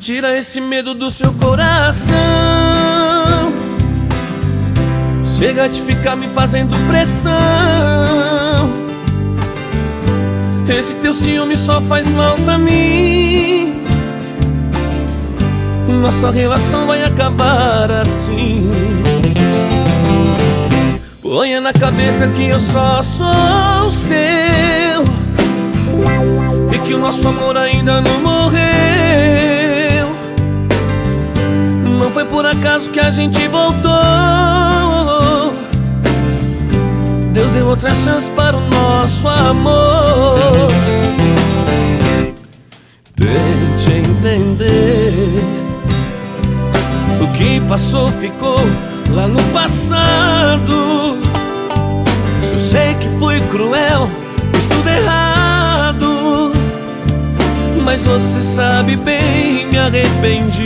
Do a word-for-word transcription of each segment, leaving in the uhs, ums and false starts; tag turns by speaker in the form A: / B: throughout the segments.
A: Tira esse medo do seu coração. Chega de ficar me fazendo pressão. Esse teu ciúme só faz mal pra mim. Nossa relação vai acabar assim. Ponha na cabeça que eu só sou seu e que o nosso amor ainda não morreu. Não foi por acaso que a gente voltou. Deus deu outra chance para o nosso amor. Tente entender. O que passou ficou lá no passado. Eu sei que fui cruel, fiz tudo errado, mas você sabe bem, me arrependi.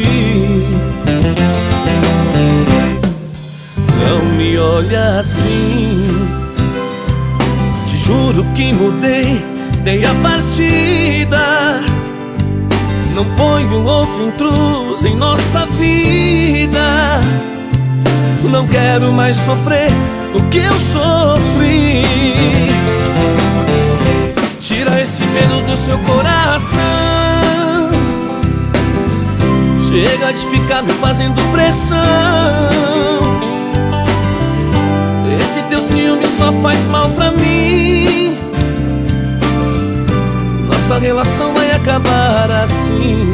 A: Não me olha assim. Te juro que mudei, dei a partida. Não ponho outro intruso em nossa vida. Não quero mais sofrer o que eu sofri. Tira esse medo do seu coração. Chega de ficar me fazendo pressão. Esse teu ciúme só faz mal pra mim. Nossa relação vai acabar assim.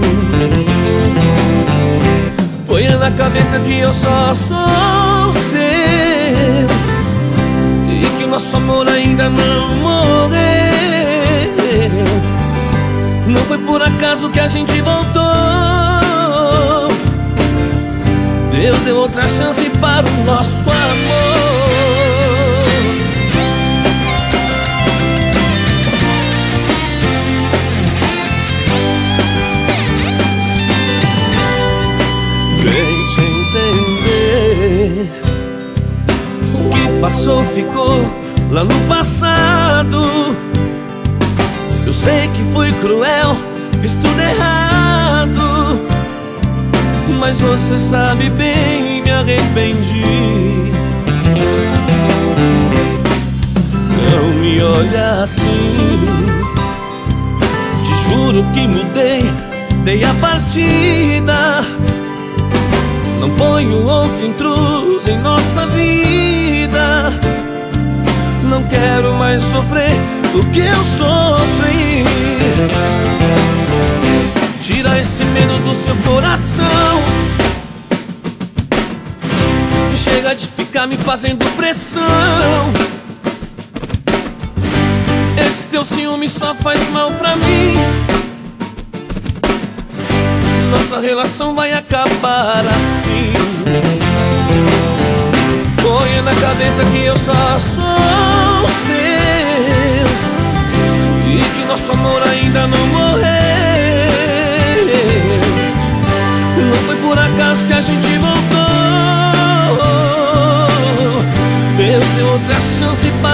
A: Ponha na cabeça que eu só sou seu e que o nosso amor ainda não morreu. Não foi por acaso que a gente voltou. Deus deu outra chance para o nosso amor. Tente entender. O que passou ficou lá no passado. Eu sei que fui cruel, fiz tudo errado, mas você sabe bem, me arrependi. Não me olha assim. Te juro que mudei, dei a partida. Não ponho outro intruso em nossa vida. Não quero mais sofrer o que eu sofri. Tira esse medo do seu coração. Chega de ficar me fazendo pressão. Esse teu ciúme só faz mal pra mim. Nossa relação vai acabar assim. Ponha na cabeça que eu só sou seu e que nosso amor ainda não morreu. Não foi por acaso que a gente voltou. Deus deu outra chance para